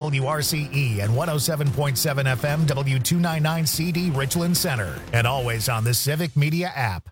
WRCE and 107.7 FM W299CD Richland Center. And always on the Civic Media app.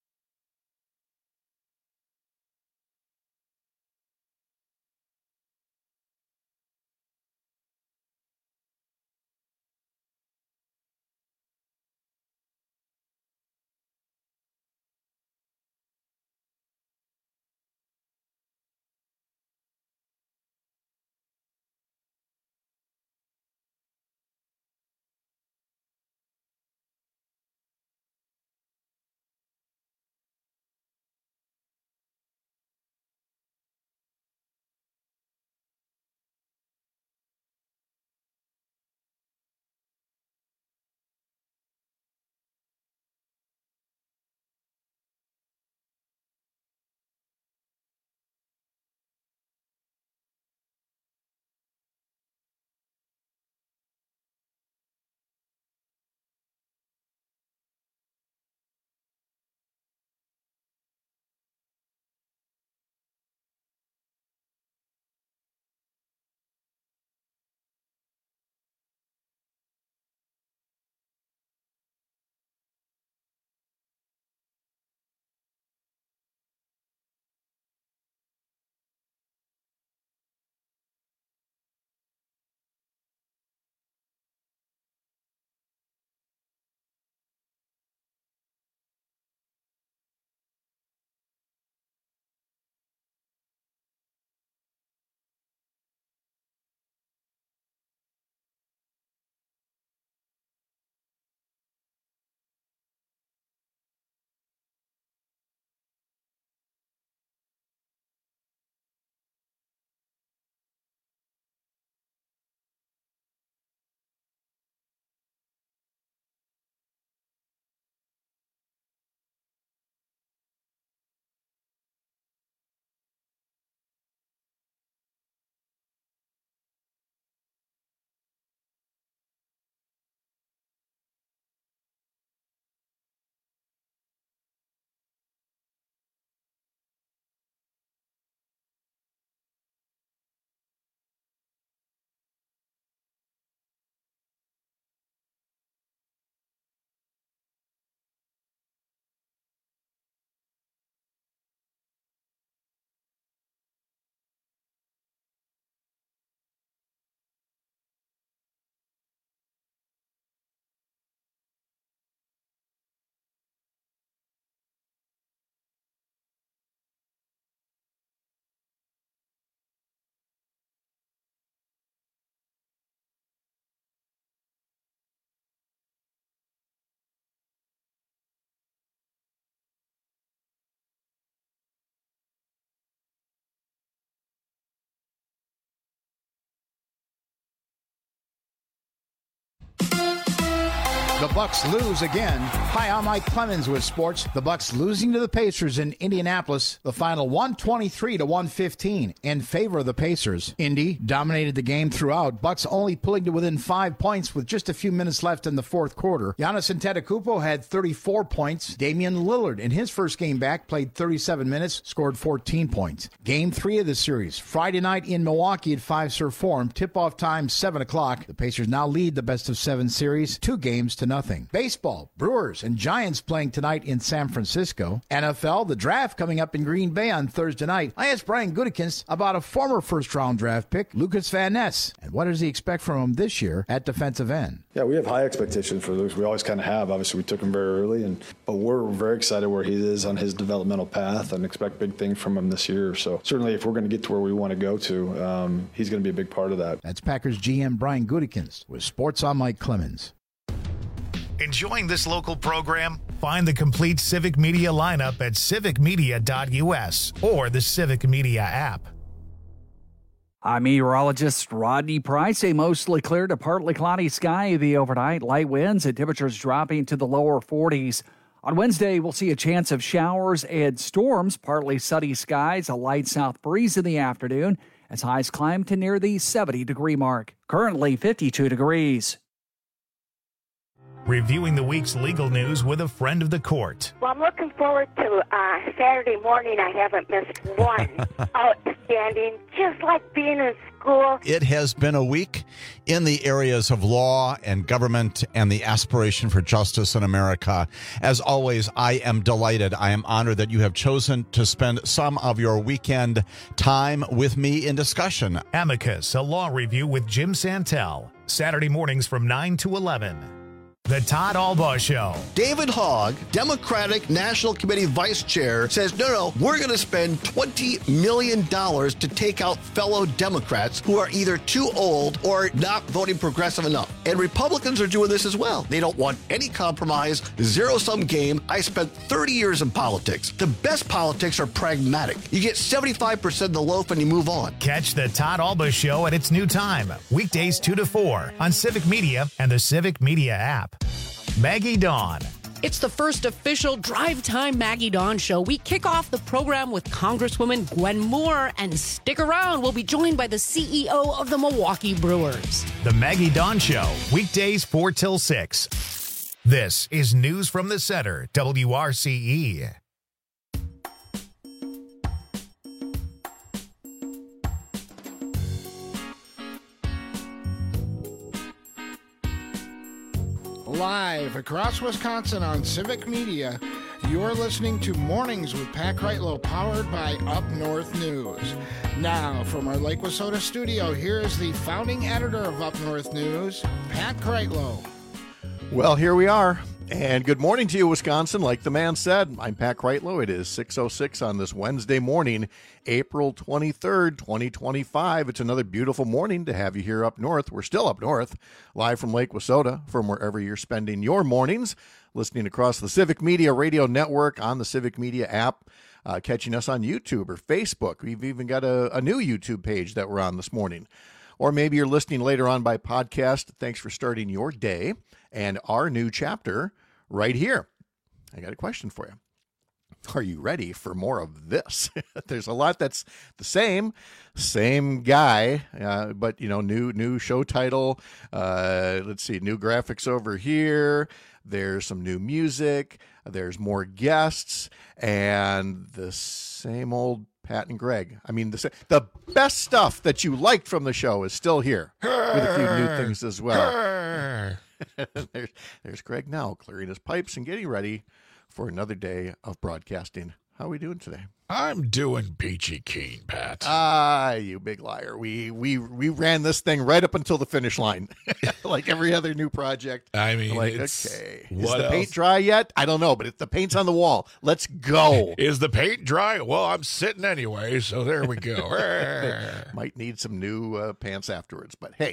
The Bucks lose again. Hi, I'm Mike Clemens with sports. The Bucks losing to the Pacers in Indianapolis. The final 123-115 in favor of the Pacers. Indy dominated the game throughout. Bucks only pulling to within 5 points with just a few minutes left in the fourth quarter. Giannis Antetokounmpo had 34 points. Damian Lillard, in his first game back, played 37 minutes, scored 14 points. Game 3 of the series, Friday night in Milwaukee at Fiserv Forum. Tip-off time, 7 o'clock. The Pacers now lead the best-of-7 series, 2 games to nothing. Baseball, Brewers and Giants playing tonight in San Francisco. NFL, the draft coming up in Green Bay on Thursday night. I asked Brian Gutekunst about a former first-round draft pick, Lucas Van Ness, and what does he expect from him this year at defensive end? Yeah, we have high expectations for Lucas. We always kind of have. Obviously, we took him very early, but we're very excited where he is on his developmental path and expect big things from him this year. So certainly, if we're going to get to where we want to go to, he's going to be a big part of that. That's Packers GM Brian Gutekunst with Sports on Mike Clemens. Enjoying this local program? Find the complete Civic Media lineup at civicmedia.us or the Civic Media app. I'm meteorologist Rodney Price. A mostly clear to partly cloudy sky the overnight. Light winds and temperatures dropping to the lower 40s. On Wednesday, we'll see a chance of showers and storms, partly sunny skies, a light south breeze in the afternoon as highs climb to near the 70-degree mark. Currently 52 degrees. Reviewing the week's legal news with a friend of the court. Well, I'm looking forward to Saturday morning. I haven't missed one. Outstanding, just like being in school. It has been a week in the areas of law and government and the aspiration for justice in America. As always, I am delighted. I am honored that you have chosen to spend some of your weekend time with me in discussion. Amicus, a law review with Jim Santel. Saturday mornings from 9 to 11. The Todd Albaugh Show. David Hogg, Democratic National Committee Vice Chair, says, no, we're going to spend $20 million to take out fellow Democrats who are either too old or not voting progressive enough. And Republicans are doing this as well. They don't want any compromise, zero-sum game. I spent 30 years in politics. The best politics are pragmatic. You get 75% of the loaf and you move on. Catch the Todd Albaugh Show at its new time, weekdays 2 to 4 on Civic Media and the Civic Media app. Maggie Dawn. It's the first official Drive Time Maggie Dawn show. We kick off the program with Congresswoman Gwen Moore, and stick around. We'll be joined by the CEO of the Milwaukee Brewers. The Maggie Dawn Show, weekdays 4 till 6. This is News from the Center, WRCE. Live across Wisconsin on Civic Media, you're listening to Mornings with Pat Kreitlow, powered by Up North News. Now, from our Lake Wissota studio, here is the founding editor of Up North News, Pat Kreitlow. Well, here we are, and good morning to you, Wisconsin. Like the man said, I'm Pat Kreitlow. It is 6:06 on this Wednesday morning, April 23rd, 2025. It's another beautiful morning to have you here up north. We're still up north, live from Lake Wissota, from wherever you're spending your mornings, listening across the Civic Media Radio Network, on the Civic Media app, catching us on YouTube or Facebook. We've even got a new YouTube page that we're on this morning. Or maybe you're listening later on by podcast. Thanks for starting your day and our new chapter right here. I got a question for you. Are you ready for more of this? There's a lot that's the same guy, but new show title. Let's see, new graphics over here. There's some new music. There's more guests, and the same old Pat and Greg. I mean, the best stuff that you liked from the show is still here with a few new things as well. There's Greg now clearing his pipes and getting ready for another day of broadcasting. How are we doing today? I'm doing peachy keen, Pat. You big liar. We ran this thing right up until the finish line, like every other new project. I mean, like, okay, is the paint dry yet? I don't know, but the paint's on the wall. Let's go. Is the paint dry? Well, I'm sitting anyway, so there we go. Might need some new pants afterwards, but hey,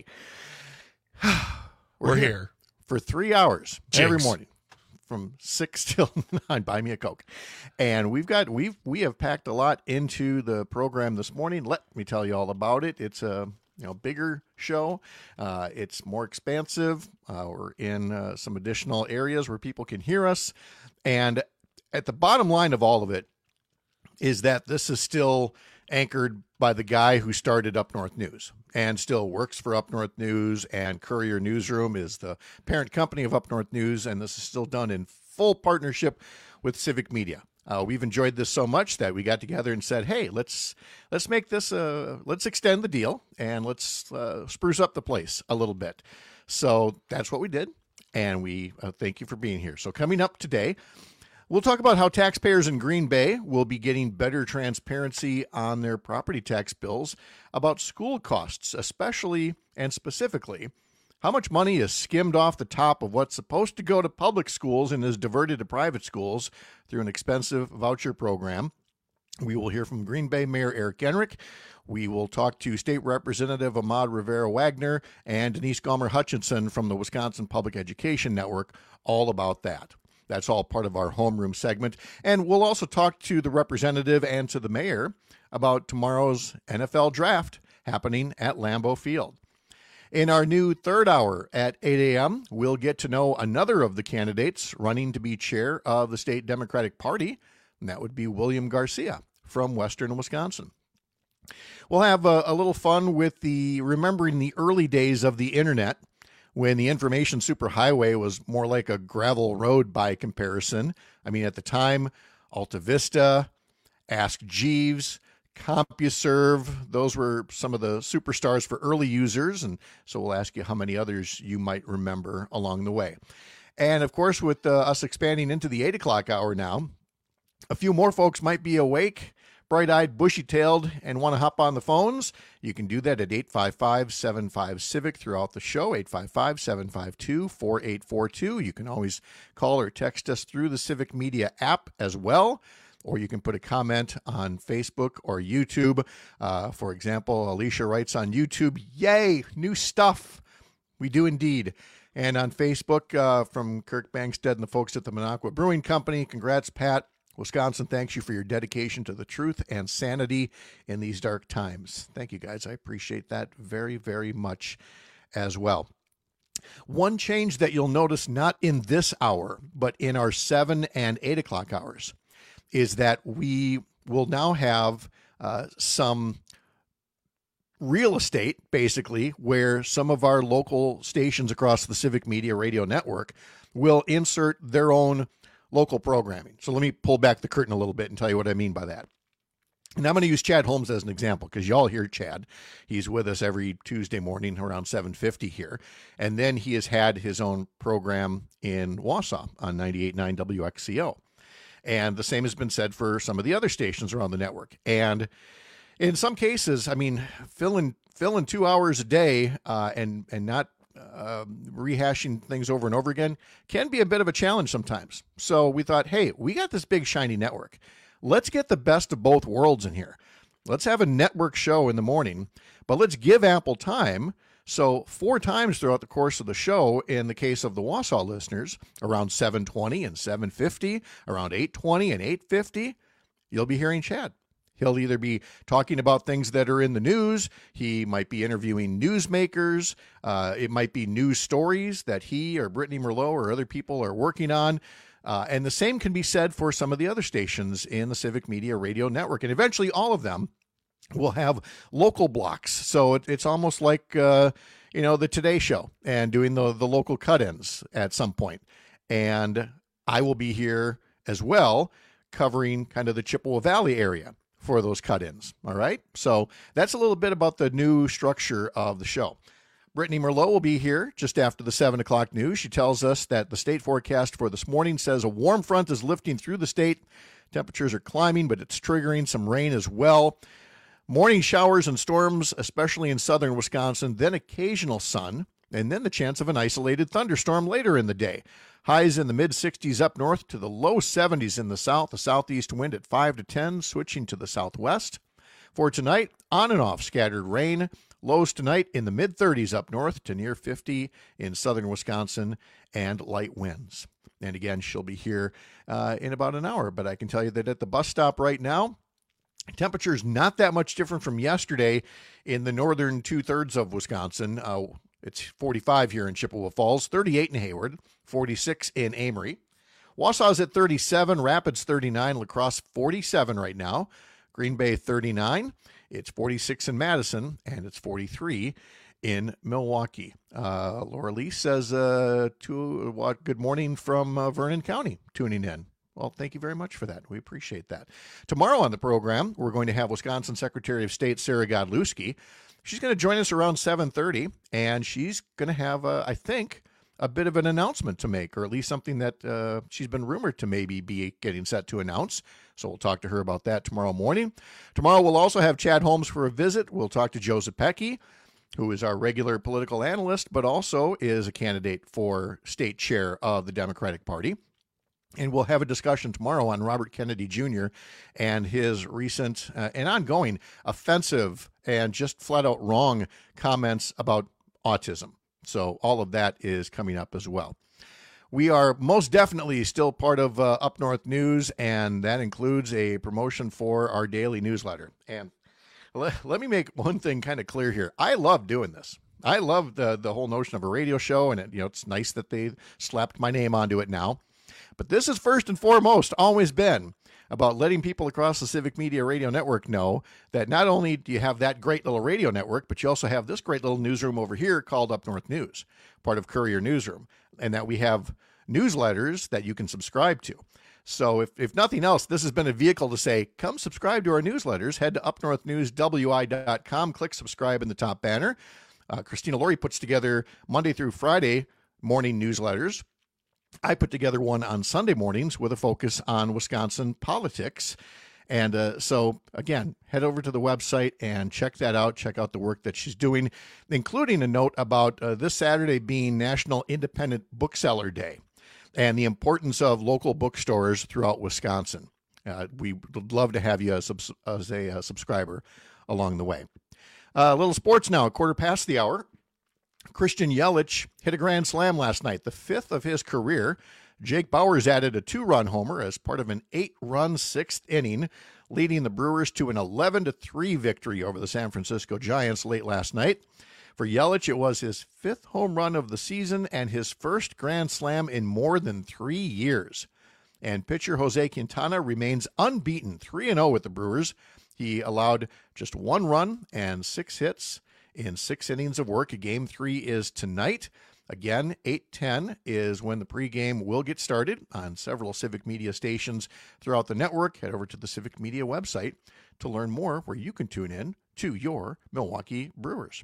we're here for 3 hours Jinx. Every morning. From 6 till 9, buy me a Coke. And we have packed a lot into the program this morning. Let me tell you all about it. It's a bigger show. It's more expansive. We're in some additional areas where people can hear us. And at the bottom line of all of it is that this is still anchored by the guy who started Up North News and still works for Up North News, and Courier Newsroom is the parent company of Up North News, and this is still done in full partnership with Civic Media. We've enjoyed this so much that we got together and said, hey, let's make this, let's extend the deal, and let's spruce up the place a little bit. So that's what we did, and we thank you for being here. So coming up today, we'll talk about how taxpayers in Green Bay will be getting better transparency on their property tax bills, about school costs, especially and specifically, how much money is skimmed off the top of what's supposed to go to public schools and is diverted to private schools through an expensive voucher program. We will hear from Green Bay Mayor Eric Enrick. We will talk to State Representative Ahmad Rivera-Wagner and Denise Gomer-Hutchinson from the Wisconsin Public Education Network, all about that. That's all part of our homeroom segment. And we'll also talk to the representative and to the mayor about tomorrow's NFL draft happening at Lambeau Field. In our new third hour at 8 a.m., we'll get to know another of the candidates running to be chair of the state Democratic Party, and that would be William Garcia from Western Wisconsin. We'll have a little fun with remembering the early days of the internet, when the information superhighway was more like a gravel road by comparison. I mean, at the time, Alta Vista, Ask Jeeves, CompuServe. Those were some of the superstars for early users, and so we'll ask you how many others you might remember along the way. And, of course, with us expanding into the 8 o'clock hour now, a few more folks might be awake, bright-eyed, bushy-tailed, and want to hop on the phones. You can do that at 855-75-CIVIC throughout the show, 855-752-4842. You can always call or text us through the Civic Media app as well, or you can put a comment on Facebook or YouTube. For example, Alicia writes on YouTube, "Yay, new stuff." We do indeed. And on Facebook, from Kirk Bangstead and the folks at the Minocqua Brewing Company, congrats, Pat. Wisconsin thanks you for your dedication to the truth and sanity in these dark times. Thank you, guys. I appreciate that very, very much as well. One change that you'll notice not in this hour, but in our 7 and 8 o'clock hours, is that we will now have some real estate, basically, where some of our local stations across the Civic Media Radio Network will insert their own local programming. So let me pull back the curtain a little bit and tell you what I mean by that. And I'm going to use Chad Holmes as an example because y'all hear Chad. He's with us every Tuesday morning around 7:50 here. And then he has had his own program in Wausau on 98.9 WXCO. And the same has been said for some of the other stations around the network. And in some cases, I mean, filling 2 hours a day and not rehashing things over and over again can be a bit of a challenge sometimes. So we thought, hey, we got this big shiny network. Let's get the best of both worlds in here. Let's have a network show in the morning, but let's give ample time. So 4 times throughout the course of the show, in the case of the Wausau listeners, around 7:20 and 7:50, around 8:20 and 8:50, you'll be hearing Chad. He'll either be talking about things that are in the news. He might be interviewing newsmakers. It might be news stories that he or Brittany Merlot or other people are working on. And the same can be said for some of the other stations in the Civic Media Radio Network. And eventually all of them will have local blocks. So it's almost like, the Today Show and doing the local cut-ins at some point. And I will be here as well covering kind of the Chippewa Valley area for those cut-ins. All right. So that's a little bit about the new structure of the show. Brittany Merlot will be here just after the 7 o'clock news. She tells us that the state forecast for this morning says a warm front is lifting through the state. Temperatures are climbing, but it's triggering some rain as well. Morning showers and storms, especially in southern Wisconsin, then occasional sun, and then the chance of an isolated thunderstorm later in the day. Highs in the mid-60s up north to the low 70s in the south. The southeast wind at 5 to 10, switching to the southwest. For tonight, on and off scattered rain. Lows tonight in the mid-30s up north to near 50 in southern Wisconsin, and light winds. And again, she'll be here in about an hour. But I can tell you that at the bus stop right now, temperature's not that much different from yesterday in the northern two-thirds of Wisconsin. It's 45 here in Chippewa Falls, 38 in Hayward, 46 in Amory. Wausau's at 37, Rapids 39, La Crosse 47 right now, Green Bay 39. It's 46 in Madison, and it's 43 in Milwaukee. Laura Lee says, good morning from Vernon County, tuning in. Well, thank you very much for that. We appreciate that. Tomorrow on the program, we're going to have Wisconsin Secretary of State Sarah Godlewski. She's going to join us around 7:30, and she's going to have, I think, a bit of an announcement to make, or at least something that she's been rumored to maybe be getting set to announce. So we'll talk to her about that tomorrow morning. Tomorrow we'll also have Chad Holmes for a visit. We'll talk to Joe Zepecki, who is our regular political analyst, but also is a candidate for state chair of the Democratic Party. And we'll have a discussion tomorrow on Robert Kennedy Jr. and his recent and ongoing offensive and just flat out wrong comments about autism. So all of that is coming up as well. We are most definitely still part of Up North News, and that includes a promotion for our daily newsletter. And let me make one thing kind of clear here. I love doing this. I love the whole notion of a radio show, and it's nice that they slapped my name onto it now. But this is first and foremost always been about letting people across the Civic Media Radio Network know that not only do you have that great little radio network, but you also have this great little newsroom over here called Up North News, part of Courier Newsroom, and that we have newsletters that you can subscribe to. So if nothing else, this has been a vehicle to say, come subscribe to our newsletters. Head to upnorthnewswi.com, click subscribe in the top banner. Christina Laurie puts together Monday through Friday morning newsletters. I put together one on Sunday mornings with a focus on Wisconsin politics. And so, again, head over to the website and check that out. Check out the work that she's doing, including a note about this Saturday being National Independent Bookseller Day and the importance of local bookstores throughout Wisconsin. We would love to have you as a subscriber along the way. A little sports now, 1:15. Christian Yelich hit a grand slam last night, the 5th of his career. Jake Bauers added a 2-run homer as part of an 8-run 6th inning, leading the Brewers to an 11-3 victory over the San Francisco Giants late last night. For Yelich, it was his 5th home run of the season and his first grand slam in more than 3 years. And pitcher Jose Quintana remains unbeaten, 3-0 with the Brewers. He allowed just 1 run and 6 hits in 6 innings of work. Game 3 is tonight. Again, 8:10 is when the pregame will get started on several Civic Media stations throughout the network. Head over to the Civic Media website to learn more where you can tune in to your Milwaukee Brewers.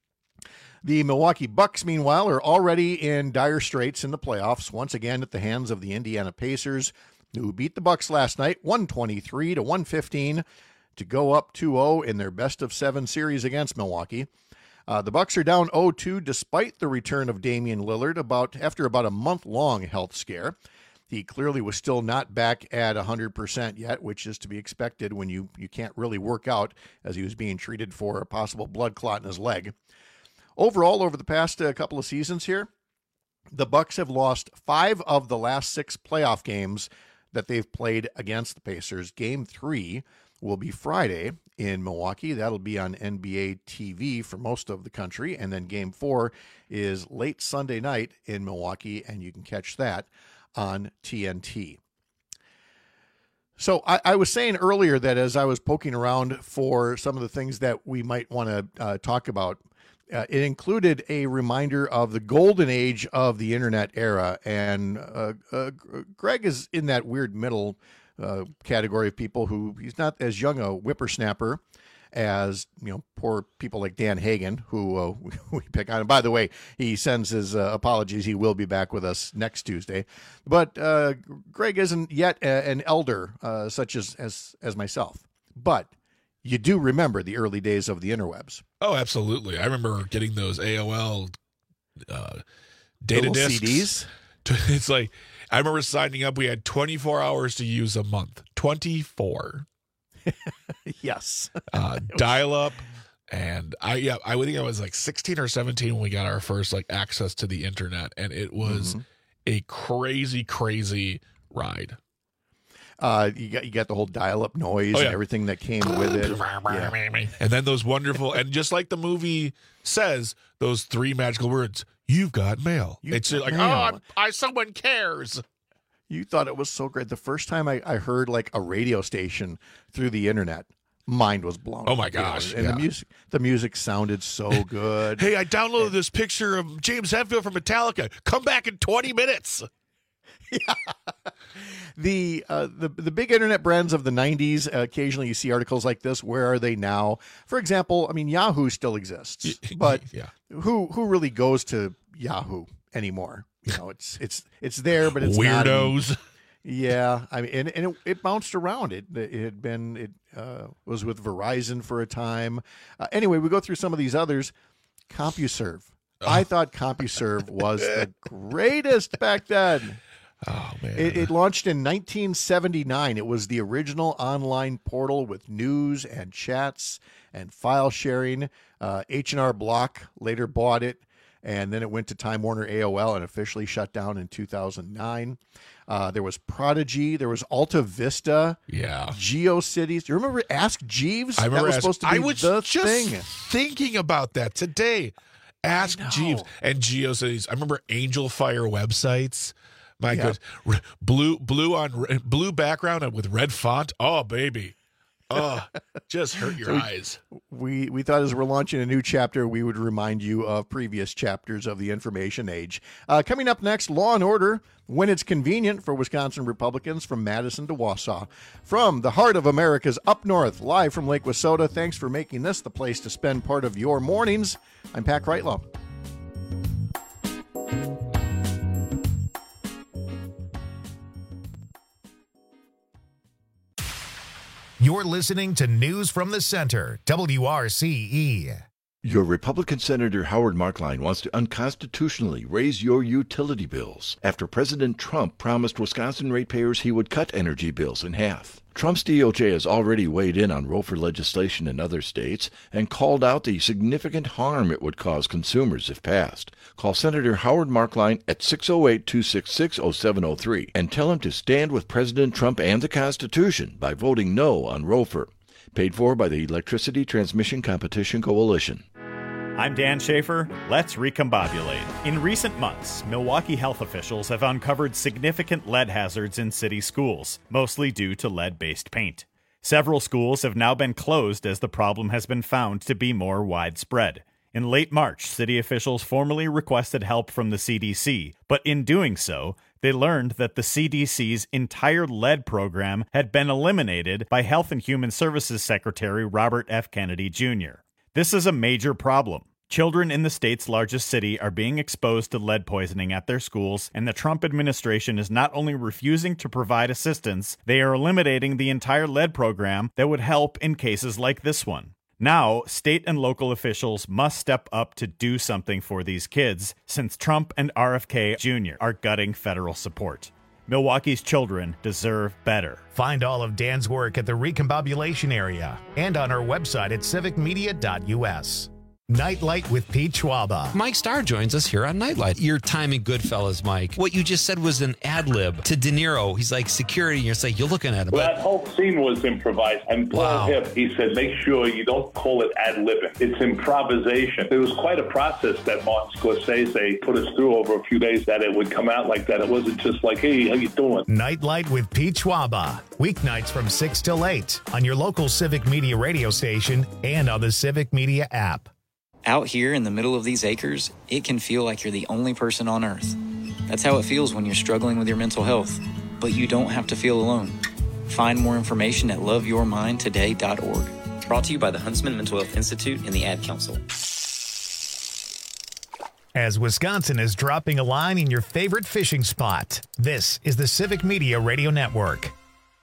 The Milwaukee Bucks, meanwhile, are already in dire straits in the playoffs, once again at the hands of the Indiana Pacers, who beat the Bucks last night, 123-115, to go up 2-0 in their best-of-7 series against Milwaukee. The Bucks are down 0-2 despite the return of Damian Lillard after about a month-long health scare. He clearly was still not back at 100% yet, which is to be expected when you can't really work out, as he was being treated for a possible blood clot in his leg. Overall, over the past couple of seasons here, the Bucks have lost 5 of the last 6 playoff games that they've played against the Pacers. Game 3 will be Friday in Milwaukee. That'll be on NBA TV for most of the country. And then Game 4 is late Sunday night in Milwaukee, and you can catch that on TNT. So I was saying earlier that as I was poking around for some of the things that we might want to talk about, it included a reminder of the golden age of the internet era. And Greg is in that weird middle category of people who he's not as young a whippersnapper as, poor people like Dan Hagan, who we pick on. And by the way, he sends his apologies. He will be back with us next Tuesday. But Greg isn't yet an elder such as myself. But you do remember the early days of the interwebs. Oh, absolutely. I remember getting those AOL data little discs. CDs. It's like, I remember signing up. We had 24 hours to use a month. 24. Yes. Dial up. And I think I was like 16 or 17 when we got our first access to the internet. And it was a crazy, crazy ride. You got the whole dial-up noise and everything that came with it. Yeah. And then those wonderful, and just like the movie says, those 3 magical words, "You've got mail." It's like, mail. Someone cares. You thought it was so great. The first time I heard a radio station through the internet, mind was blown. Oh my gosh. And the music sounded so good. Hey, I downloaded this picture of James Hetfield from Metallica. Come back in 20 minutes. Yeah. The big internet brands of the 90s, occasionally you see articles like this. Where are they now? For example, Yahoo still exists, but who really goes to Yahoo anymore? It's there, but it's weirdos. Not and it bounced around. It was with Verizon for a time. Anyway, we go through some of these others. CompuServe. I thought CompuServe was the greatest back then. Oh, man. It launched in 1979. It was the original online portal with news and chats and file sharing. H&R Block later bought it, and then it went to Time Warner AOL and officially shut down in 2009. There was Prodigy. There was Alta Vista. Yeah. GeoCities. Do you remember Ask Jeeves? I remember that was supposed to be the thing. Thinking about that today. Ask Jeeves and GeoCities. I remember Angel Fire websites. My goodness, blue background with red font. Oh baby, Oh, just hurt your eyes. We thought as we're launching a new chapter, we would remind you of previous chapters of the information age. Coming up next, Law and Order, when it's convenient for Wisconsin Republicans from Madison to Wausau. From the heart of America's up north, live from Lake Wissota, thanks for making this the place to spend part of your mornings. I'm Pat Kreitlow. You're listening to News from the Center, WRCE. Your Republican Senator Howard Marklein wants to unconstitutionally raise your utility bills after President Trump promised Wisconsin ratepayers he would cut energy bills in half. Trump's DOJ has already weighed in on ROFR legislation in other states and called out the significant harm it would cause consumers if passed. Call Senator Howard Marklein at 608-266-0703 and tell him to stand with President Trump and the Constitution by voting no on ROFR. Paid for by the Electricity Transmission Competition Coalition. I'm Dan Schaefer. Let's recombobulate. In recent months, Milwaukee health officials have uncovered significant lead hazards in city schools, mostly due to lead-based paint. Several schools have now been closed as the problem has been found to be more widespread. In late March, city officials formally requested help from the CDC, but in doing so, they learned that the CDC's entire lead program had been eliminated by Health and Human Services Secretary Robert F. Kennedy Jr. This is a major problem. Children in the state's largest city are being exposed to lead poisoning at their schools, and the Trump administration is not only refusing to provide assistance, they are eliminating the entire lead program that would help in cases like this one. Now, state and local officials must step up to do something for these kids, since Trump and RFK Jr. are gutting federal support. Milwaukee's children deserve better. Find all of Dan's work at the Recombobulation area and on our website at civicmedia.us. Nightlight with Pete Schwaba. Mike Starr joins us here on Nightlight. Your time in Goodfellas, Mike. What you just said was an ad lib to De Niro. He's like security, and you're like, you're looking at him. Well, that whole scene was improvised. And Paul Hipp, he said, make sure you don't call it ad libbing. It's improvisation. It was quite a process that Martin Scorsese put us through over a few days that it would come out like that. It wasn't just like, hey, how you doing? Nightlight with Pete Schwaba. Weeknights from 6 till 8 on your local Civic Media radio station and on the Civic Media app. Out here in the middle of these acres, it can feel like you're the only person on Earth. That's how it feels when you're struggling with your mental health. But you don't have to feel alone. Find more information at loveyourmindtoday.org. Brought to you by the Huntsman Mental Health Institute and the Ad Council. As Wisconsin is dropping a line in your favorite fishing spot, this is the Civic Media Radio Network.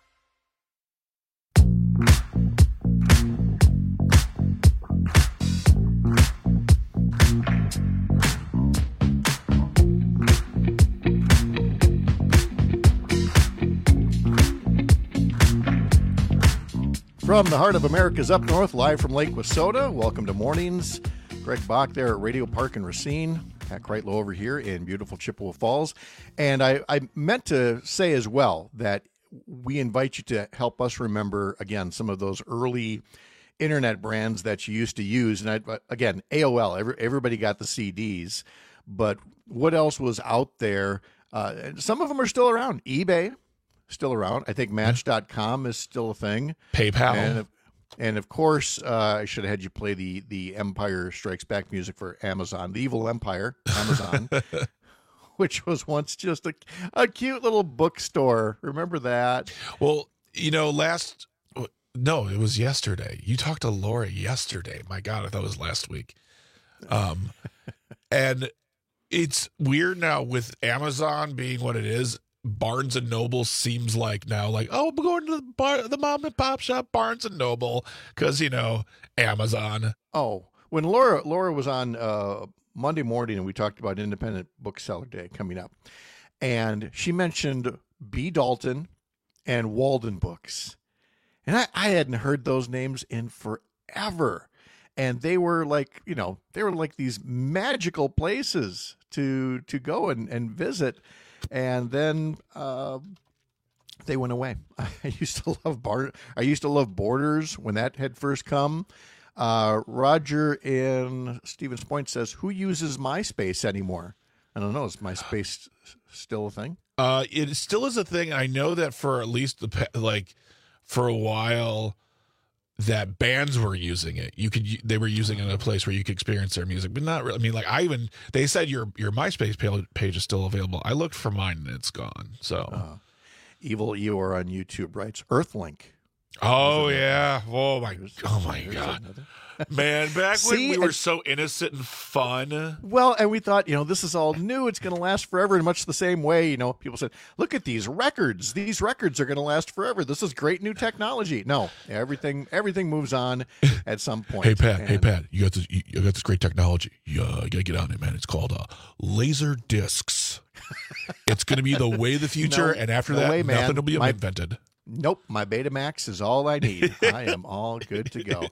From the heart of America's up north, live from Lake Wissota, welcome to Mornings. Greg Bach there at Radio Park in Racine. Pat Kreitlow over here in beautiful Chippewa Falls. And I meant to say as well that we invite you to help us remember, again, some of those early internet brands that you used to use. And again, AOL, everybody got the CDs. But what else was out there? Some of them are still around. eBay. Still around. I think Match.com is still a thing. PayPal. And of course, I should have had you play the Empire Strikes Back music for Amazon, the Evil Empire, Amazon, which was once just a cute little bookstore. Remember that? Well, it was yesterday. You talked to Laura yesterday. My God, I thought it was last week. And it's weird now with Amazon being what it is. Barnes and Noble seems like now like, oh, we're going to the mom and pop shop, Barnes and Noble, because, Amazon. Oh, when Laura was on Monday morning and we talked about Independent Bookseller Day coming up, and she mentioned B. Dalton and Walden Books. And I hadn't heard those names in forever. And they were like, these magical places to go and visit. And then they went away. I used to love Borders when that had first come. Roger in Stevens Point says, "Who uses MySpace anymore?" I don't know. Is MySpace still a thing? It still is a thing. I know that for at least for a while, that bands were using it. They were using it in a place where you could experience their music, but not really. I mean, like they said your MySpace page is still available. I looked for mine and it's gone. So Evil Eeyore on YouTube writes Earthlink. Oh yeah. Oh my God. Man, back when we were so innocent and fun. Well, and we thought, this is all new. It's going to last forever in much the same way. People said, look at these records. These records are going to last forever. This is great new technology. No, everything moves on at some point. Hey, Pat, you got this great technology. You got to get on it, man. It's called laser discs. It's going to be the way of the future. And after that, nothing will be invented. Nope, my Betamax is all I need. I am all good to go.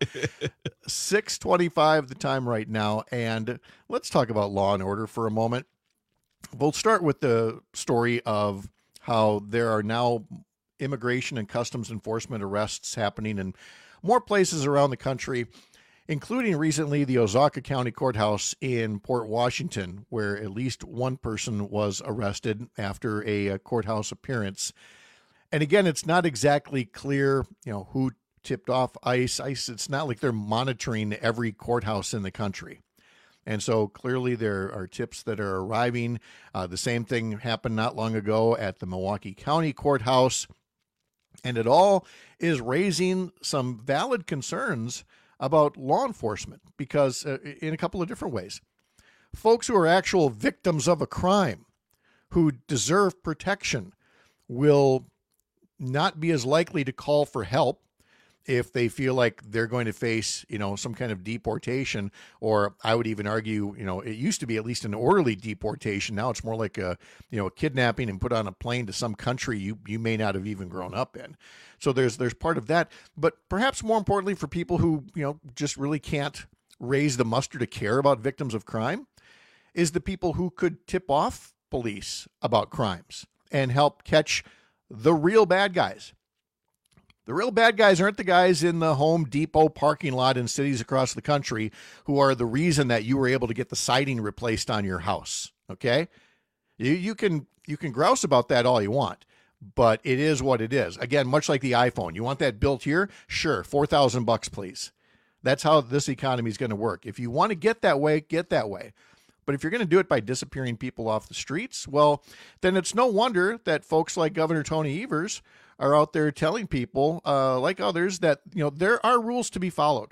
6:25 the time right now, and let's talk about law and order for a moment. We'll start with the story of how there are now immigration and customs enforcement arrests happening in more places around the country, including recently the Osaka County Courthouse in Port Washington, where at least one person was arrested after a courthouse appearance. And again, it's not exactly clear, who tipped off ICE. It's not like they're monitoring every courthouse in the country. And so clearly there are tips that are arriving. The same thing happened not long ago at the Milwaukee County Courthouse. And it all is raising some valid concerns about law enforcement because in a couple of different ways. Folks who are actual victims of a crime, who deserve protection, will not be as likely to call for help if they feel like they're going to face, some kind of deportation, or I would even argue, it used to be at least an orderly deportation. Now it's more like a kidnapping and put on a plane to some country you may not have even grown up in. So there's part of that, but perhaps more importantly for people who, just really can't raise the muster to care about victims of crime is the people who could tip off police about crimes and help catch the real bad guys. The real bad guys aren't the guys in the Home Depot parking lot in cities across the country who are the reason that you were able to get the siding replaced on your house. Okay? You can grouse about that all you want, but it is what it is. Again, much like the iPhone. You want that built here? Sure, $4,000 please. That's how this economy is going to work. If you want to get that way, get that way. But if you're going to do it by disappearing people off the streets, well, then it's no wonder that folks like Governor Tony Evers are out there telling people, like others, that there are rules to be followed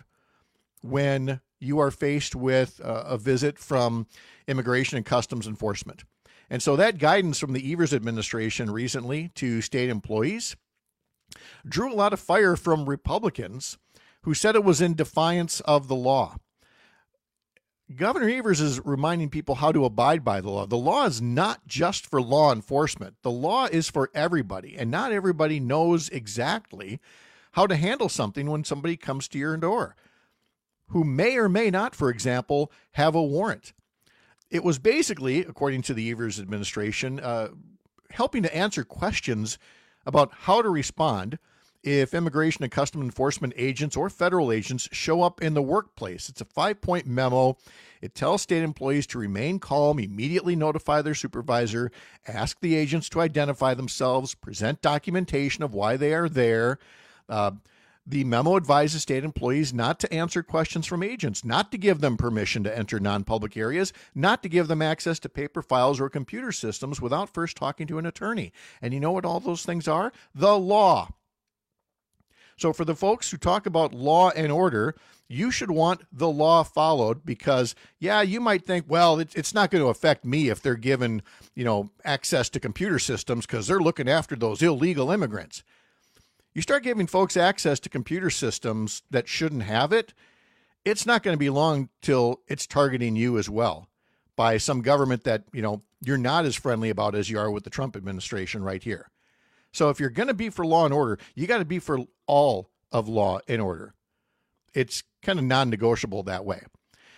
when you are faced with a visit from Immigration and Customs Enforcement. And so that guidance from the Evers administration recently to state employees drew a lot of fire from Republicans who said it was in defiance of the law. Governor Evers is reminding people how to abide by the law. The law is not just for law enforcement. The law is for everybody, and not everybody knows exactly how to handle something when somebody comes to your door, who may or may not, for example, have a warrant. It was basically, according to the Evers administration, helping to answer questions about how to respond if Immigration and Customs Enforcement agents or federal agents show up in the workplace. It's a 5-point memo. It tells state employees to remain calm, immediately notify their supervisor, ask the agents to identify themselves, present documentation of why they are there. The memo advises state employees not to answer questions from agents, not to give them permission to enter non-public areas, not to give them access to paper files or computer systems without first talking to an attorney. And you know what all those things are? The law. So for the folks who talk about law and order, you should want the law followed because, yeah, you might think, well, it's not going to affect me if they're given, access to computer systems because they're looking after those illegal immigrants. You start giving folks access to computer systems that shouldn't have it, it's not going to be long till it's targeting you as well by some government that, you're not as friendly about as you are with the Trump administration right here. So if you're going to be for law and order, you got to be for all of law and order. It's kind of non-negotiable that way.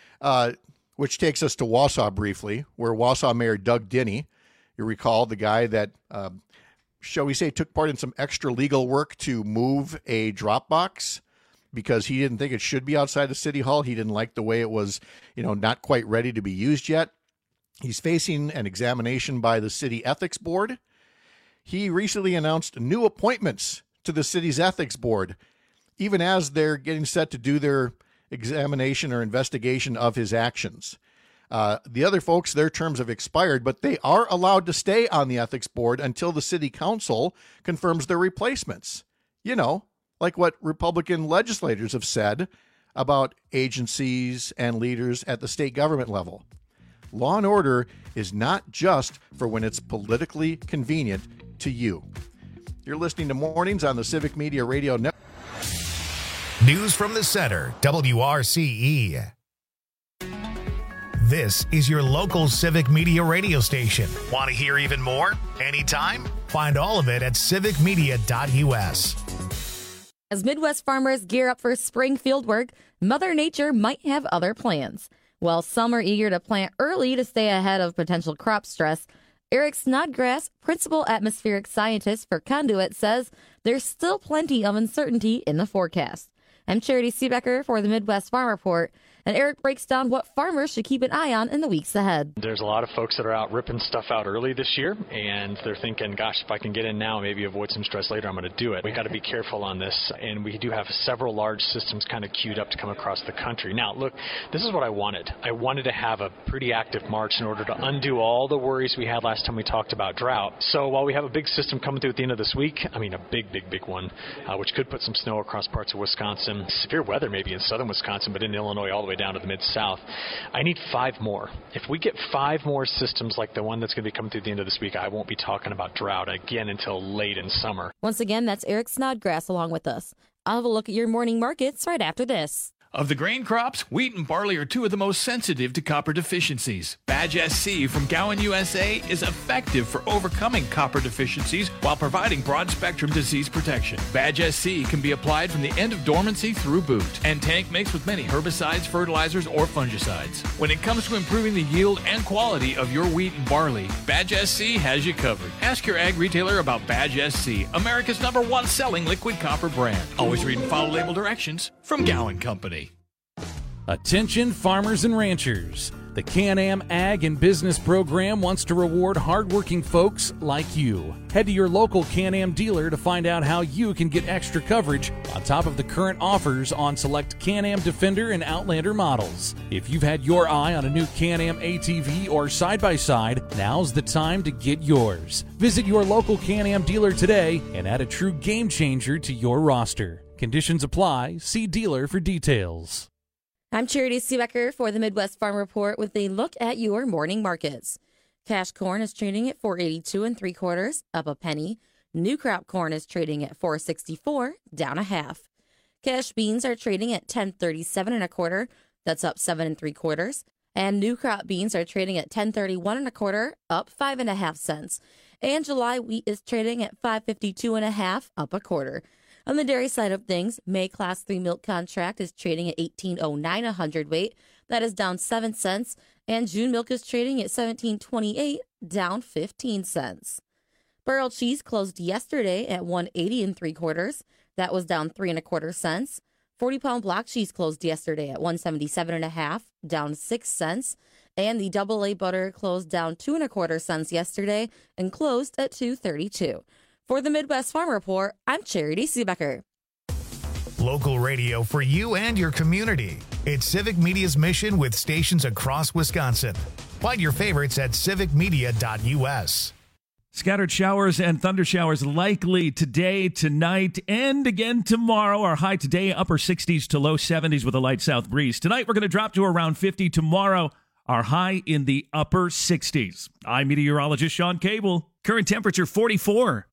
Which takes us to Wausau briefly, where Wausau Mayor Doug Dinney, you recall the guy that, shall we say, took part in some extra legal work to move a drop box because he didn't think it should be outside of City Hall. He didn't like the way it was, not quite ready to be used yet. He's facing an examination by the City Ethics Board. He recently announced new appointments to the city's ethics board, even as they're getting set to do their examination or investigation of his actions. The other folks, their terms have expired, but they are allowed to stay on the ethics board until the city council confirms their replacements. You know, like what Republican legislators have said about agencies and leaders at the state government level. Law and order is not just for when it's politically convenient to you. You're listening to Mornings on the Civic Media Radio Network. News from the center, WRCE. This is your local Civic Media radio station. Want to hear even more? Anytime? Find all of it at civicmedia.us. As Midwest farmers gear up for spring field work, Mother Nature might have other plans. While some are eager to plant early to stay ahead of potential crop stress, Eric Snodgrass, principal atmospheric scientist for Conduit, says there's still plenty of uncertainty in the forecast. I'm Charity Seebecker for the Midwest Farm Report, and Eric breaks down what farmers should keep an eye on in the weeks ahead. There's a lot of folks that are out ripping stuff out early this year, and they're thinking, gosh, if I can get in now, maybe avoid some stress later, I'm going to do it. We got to be careful on this, and we do have several large systems kind of queued up to come across the country. Now, look, this is what I wanted. I wanted to have a pretty active March in order to undo all the worries we had last time we talked about drought. So while we have a big system coming through at the end of this week, I mean a big one, which could put some snow across parts of Wisconsin, severe weather maybe in southern Wisconsin, but in Illinois all the way down to the mid-south. I need 5 more. If we get 5 more systems like the one that's going to be coming through the end of this week, I won't be talking about drought again until late in summer. Once again, that's Eric Snodgrass along with us. I'll have a look at your morning markets right after this. Of the grain crops, wheat and barley are 2 of the most sensitive to copper deficiencies. Badge SC from Gowan USA is effective for overcoming copper deficiencies while providing broad-spectrum disease protection. Badge SC can be applied from the end of dormancy through boot and tank mixed with many herbicides, fertilizers, or fungicides. When it comes to improving the yield and quality of your wheat and barley, Badge SC has you covered. Ask your ag retailer about Badge SC, America's #1 selling liquid copper brand. Always read and follow label directions from Gowan Company. Attention farmers and ranchers. The Can-Am Ag and Business Program wants to reward hardworking folks like you. Head to your local Can-Am dealer to find out how you can get extra coverage on top of the current offers on select Can-Am Defender and Outlander models. If you've had your eye on a new Can-Am ATV or side-by-side, now's the time to get yours. Visit your local Can-Am dealer today and add a true game changer to your roster. Conditions apply. See dealer for details. I'm Charity Seebecker for the Midwest Farm Report with a look at your morning markets. Cash corn is trading at $4.82 3/4, up a penny. New crop corn is trading at $4.64, down a half. Cash beans are trading at $10.37 1/4, that's up 7 3/4. And new crop beans are trading at $10.31 1/4, up 5 1/2 cents. And July wheat is trading at $5.52 1/2, up 1/4. On the dairy side of things, May Class 3 milk contract is trading at $18.09 a hundredweight. That is down 7 cents. And June milk is trading at $17.28, down 15 cents. Burrell cheese closed yesterday at $1.80 3/4. That was down 3 1/4 cents. 40-pound block cheese closed yesterday at $1.77 1/2, down 6 cents. And the AA butter closed down 2 1/4 cents yesterday and closed at $2.32. For the Midwest Farm Report, I'm Charity Seebecker. Local radio for you and your community. It's Civic Media's mission with stations across Wisconsin. Find your favorites at civicmedia.us. Scattered showers and thunder showers likely today, tonight, and again tomorrow. Our high today, upper 60s to low 70s with a light south breeze. Tonight, we're going to drop to around 50. Tomorrow, our high in the upper 60s. I'm meteorologist Sean Cable. Current temperature 44.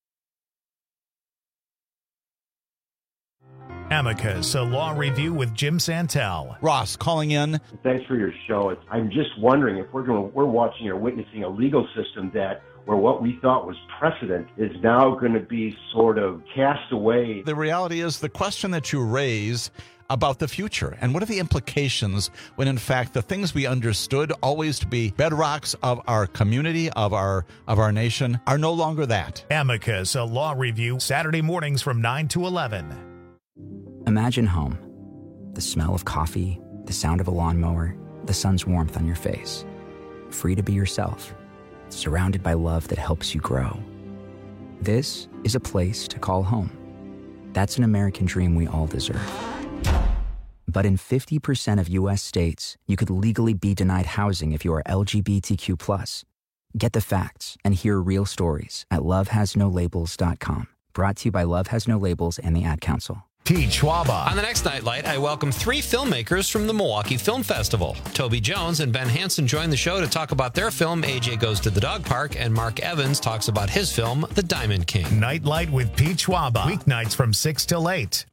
Amicus, a law review with Jim Santel. Ross calling in. Thanks for your show. I'm just wondering if we're watching or witnessing a legal system where what we thought was precedent is now going to be sort of cast away. The reality is the question that you raise about the future and what are the implications when in fact the things we understood always to be bedrocks of our community, of our nation, are no longer that. Amicus, a law review, Saturday mornings from 9 to 11. Imagine home. The smell of coffee, the sound of a lawnmower, the sun's warmth on your face. Free to be yourself, surrounded by love that helps you grow. This is a place to call home. That's an American dream we all deserve. But in 50% of U.S. states, you could legally be denied housing if you are LGBTQ+. Get the facts and hear real stories at lovehasnolabels.com. Brought to you by Love Has No Labels and the Ad Council. Pete Schwaba. On the next Nightlight, I welcome 3 filmmakers from the Milwaukee Film Festival. Toby Jones and Ben Hansen join the show to talk about their film, AJ Goes to the Dog Park, and Mark Evans talks about his film, The Diamond King. Nightlight with Pete Schwaba. Weeknights from 6 till 8.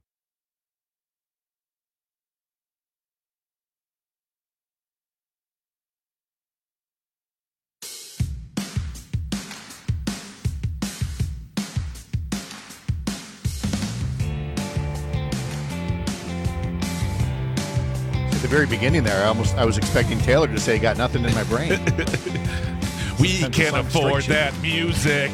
At the very beginning there, I was expecting Taylor to say, "Got nothing in my brain." We can't afford that music.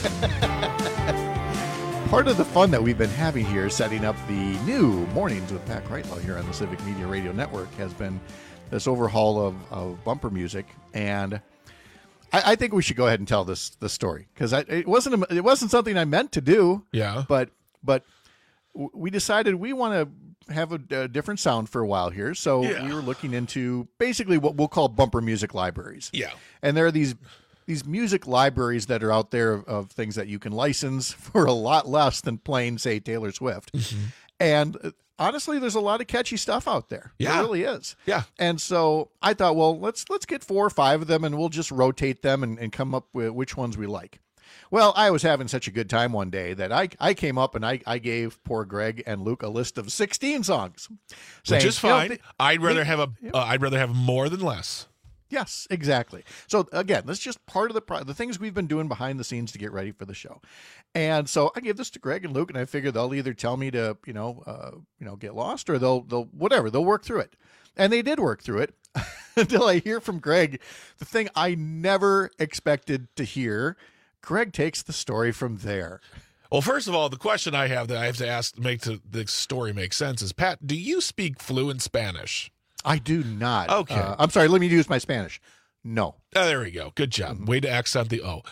Part of the fun that we've been having here, setting up the new Mornings with Pat Kreitlow here on the Civic Media Radio Network, has been this overhaul of bumper music, and I think we should go ahead and tell this story, because it wasn't something I meant to do. Yeah, but we decided we want to have a different sound for a while here, so we were looking into basically what we'll call bumper music libraries. Yeah, and there are these music libraries that are out there of things that you can license for a lot less than plain, say, Taylor Swift. Mm-hmm. And honestly, there's a lot of catchy stuff out there. Yeah, there really is. Yeah, and so I thought, well, let's get 4 or 5 of them, and we'll just rotate them and come up with which ones we like. Well, I was having such a good time one day that I came up and I gave poor Greg and Luke a list of 16 songs, which is fine. I'd rather have more than less. Yes, exactly. So again, this is just part of the things we've been doing behind the scenes to get ready for the show. And so I gave this to Greg and Luke, and I figured they'll either tell me to get lost, or they'll work through it. And they did work through it until I hear from Greg the thing I never expected to hear. Greg takes the story from there. Well, first of all, the question I have that I have to ask to make the story make sense is, Pat, do you speak fluent Spanish? I do not. Okay. I'm sorry. Let me use my Spanish. No. Oh, there we go. Good job. Mm-hmm. Way to accent the O.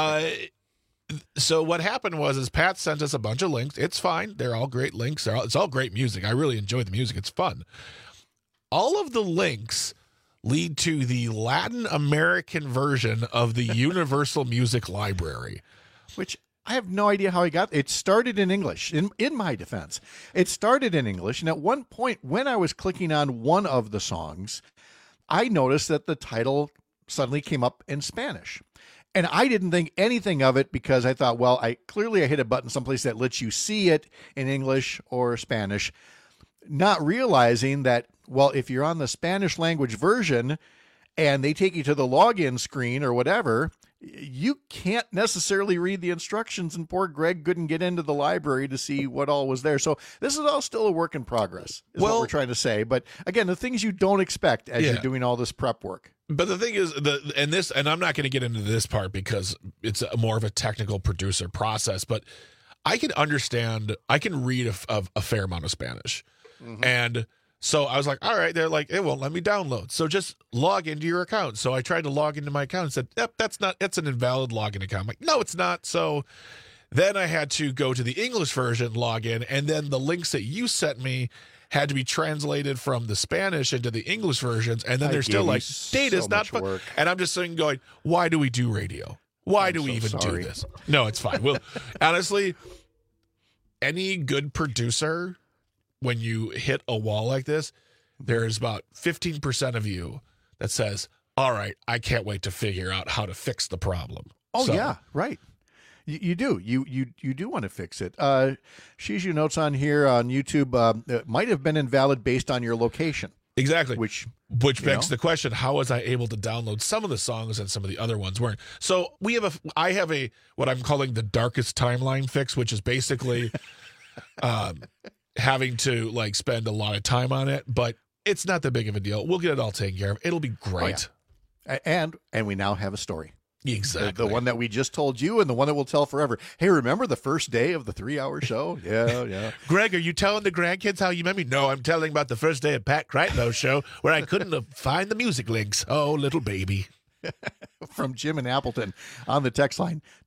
So what happened was Pat sent us a bunch of links. It's fine. They're all great links. It's all great music. I really enjoy the music. It's fun. All of the links lead to the Latin American version of the Universal Music Library, which I have no idea how he got. It started in English. In my defense, it started in English, and at one point when I was clicking on one of the songs, I noticed that the title suddenly came up in Spanish. And I didn't think anything of it, because I thought, well, I hit a button someplace that lets you see it in English or Spanish, not realizing that, well, if you're on the Spanish language version and they take you to the login screen or whatever, you can't necessarily read the instructions, and poor Greg couldn't get into the library to see what all was there. So this is all still a work in progress, is what we're trying to say. But again, the things you don't expect as you're doing all this prep work. But the thing is, and I'm not going to get into this part because it's more of a technical producer process, but I can read a fair amount of Spanish. Mm-hmm. And so I was like, all right, they're like, it won't let me download. So just log into your account. So I tried to log into my account and said, yep, it's an invalid login account. I'm like, no, it's not. So then I had to go to the English version, log in, and then the links that you sent me had to be translated from the Spanish into the English versions. And then they're still like, data's not fun. And I'm just sitting going, why do we do radio? Why do we even do this? No, it's fine. Well, honestly, any good producer, when you hit a wall like this, there's about 15% of you that says, all right, I can't wait to figure out how to fix the problem. Oh, yeah, right. You do. You do want to fix it. Shiju notes on here on YouTube, it might have been invalid based on your location. Exactly. Which begs the question, how was I able to download some of the songs and some of the other ones weren't? So I have what I'm calling the darkest timeline fix, which is basically having to spend a lot of time on it, but it's not that big of a deal. We'll get it all taken care of. It'll be great. Oh, yeah. And we now have a story. Exactly. The one that we just told you and the one that we'll tell forever. Hey, remember the first day of the 3-hour show? Yeah. Greg, are you telling the grandkids how you met me? No, I'm telling about the first day of Pat Kreitlow's show where I couldn't find the music links. Oh, little baby. From Jim and Appleton on the text line.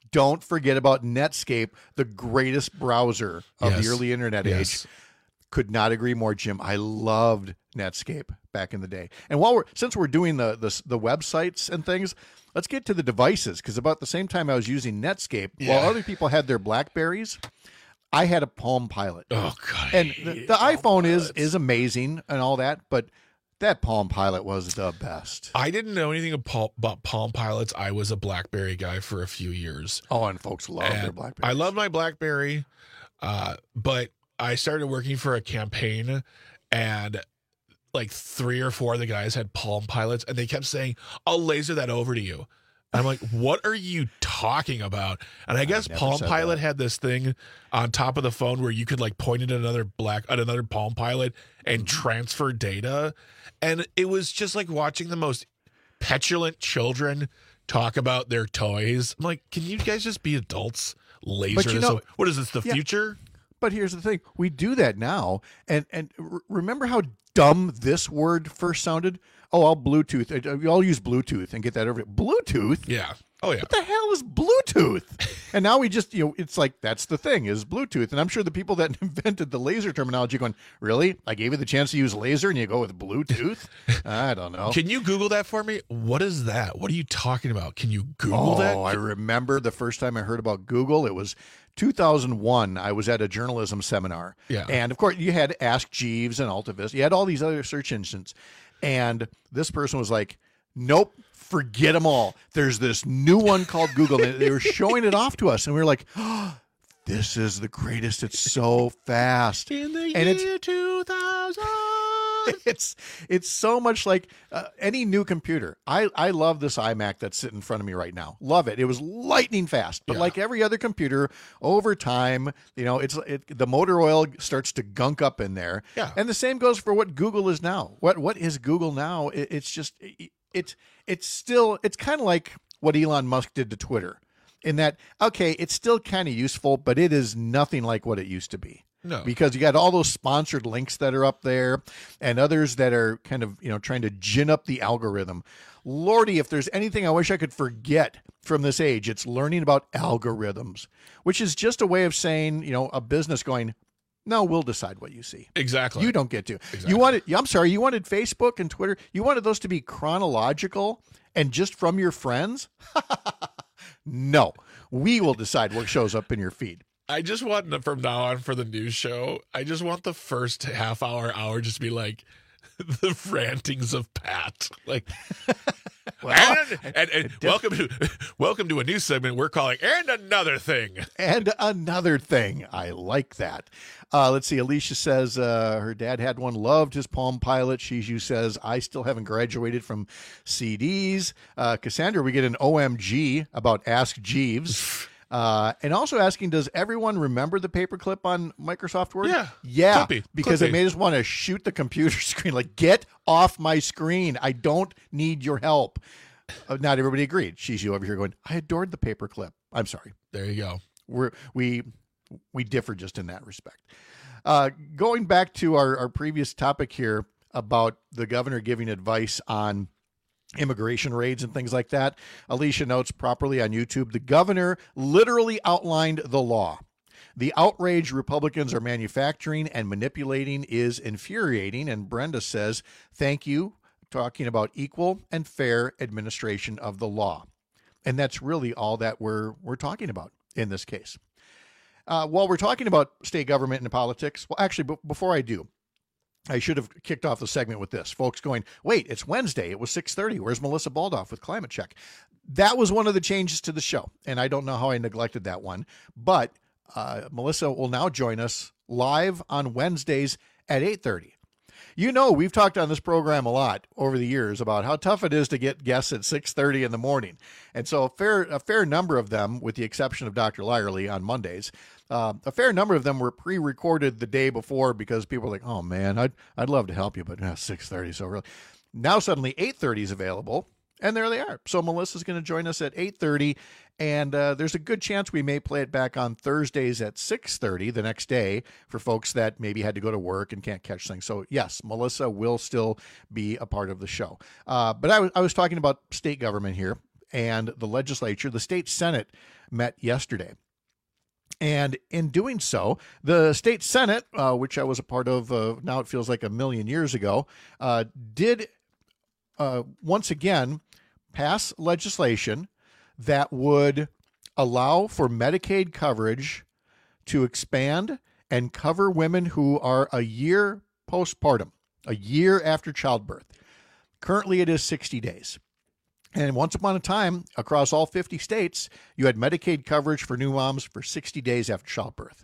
don't forget about Netscape, the greatest browser of the early internet age. Could not agree more, Jim. I loved Netscape back in the day. And since we're doing the websites and things, let's get to the devices, because about the same time I was using Netscape, while other people had their BlackBerries, I had a Palm Pilot. Oh God! And the iPhone is amazing and all that, but that Palm Pilot was the best. I didn't know anything about Palm Pilots. I was a BlackBerry guy for a few years. Oh, and folks love their BlackBerry. I love my BlackBerry, but I started working for a campaign, and like 3 or 4 of the guys had Palm Pilots, and they kept saying, "I'll laser that over to you." I'm like, what are you talking about? And I guess Palm Pilot had this thing on top of the phone where you could like point it at another Palm Pilot and transfer data. And it was just like watching the most petulant children talk about their toys. I'm like, can you guys just be adults? Laser this over? What is this, the future? But here's the thing. We do that now. And remember how dumb this word first sounded? Oh, I'll Bluetooth. I'll use Bluetooth and get that over. Bluetooth? Yeah. Oh, yeah. What the hell is Bluetooth? And now we just, it's like, that's the thing, is Bluetooth. And I'm sure the people that invented the laser terminology going, really? I gave you the chance to use laser and you go with Bluetooth? I don't know. Can you Google that for me? What is that? What are you talking about? Can you Google that? Oh, I remember the first time I heard about Google. It was 2001. I was at a journalism seminar. Yeah. And, of course, you had Ask Jeeves and AltaVista. You had all these other search engines. And this person was like, nope, forget them all. There's this new one called Google. And they were showing it off to us. And we were like, oh, this is the greatest. It's so fast. In the and year 2000. It's so much like any new computer. I love this iMac that's sitting in front of me right now. Love it. It was lightning fast. But like every other computer, over time, the motor oil starts to gunk up in there. Yeah. And the same goes for what Google is now. What is Google now? It's kind of like what Elon Musk did to Twitter, in that, okay, it's still kind of useful, but it is nothing like what it used to be. No. Because you got all those sponsored links that are up there and others that are kind of, trying to gin up the algorithm. Lordy, if there's anything I wish I could forget from this age, it's learning about algorithms, which is just a way of saying, a business going, no, we'll decide what you see. Exactly. You don't get to. Exactly. You wanted Facebook and Twitter. You wanted those to be chronological and just from your friends? No, we will decide what shows up in your feed. I just want, from now on for the news show, I just want the first half hour just to be like the rantings of Pat. Like, and welcome to a new segment we're calling And Another Thing. And Another Thing. I like that. Let's see. Alicia says her dad had one, loved his Palm Pilot. Shiju says, I still haven't graduated from CDs. Cassandra, we get an OMG about Ask Jeeves. And also asking, does everyone remember the paperclip on Microsoft Word? Yeah. Because it made us want to shoot the computer screen. Like, get off my screen. I don't need your help. Not everybody agreed. She's you over here going, I adored the paperclip. I'm sorry. There you go. We differ just in that respect. Going back to our previous topic here about the governor giving advice on immigration raids and things like that. Alicia notes properly on YouTube, the governor literally outlined the law. The outrage Republicans are manufacturing and manipulating is infuriating. And Brenda says, thank you, talking about equal and fair administration of the law. And that's really all that we're talking about in this case. While we're talking about state government and politics, well, actually, before I do, I should have kicked off the segment with this. Folks going, wait, it's Wednesday. It was 6:30. Where's Melissa Baldoff with Climate Check? That was one of the changes to the show, and I don't know how I neglected that one. But Melissa will now join us live on Wednesdays at 8:30. We've talked on this program a lot over the years about how tough it is to get guests at 6:30 in the morning. And so a fair number of them, with the exception of Dr. Lyerly on Mondays, a fair number of them were pre-recorded the day before because people were like, oh man, I'd love to help you, but 6:30, so really. Now suddenly 8:30 is available, and there they are. So Melissa's going to join us at 8:30, and there's a good chance we may play it back on Thursdays at 6:30 the next day for folks that maybe had to go to work and can't catch things. So yes, Melissa will still be a part of the show. But I was talking about state government here, and the legislature, the state Senate, met yesterday. And in doing so, the state Senate, which I was a part of, now it feels like a million years ago, did once again pass legislation that would allow for Medicaid coverage to expand and cover women who are a year postpartum, a year after childbirth. Currently, it is 60 days. And once upon a time, across all 50 states, you had Medicaid coverage for new moms for 60 days after childbirth.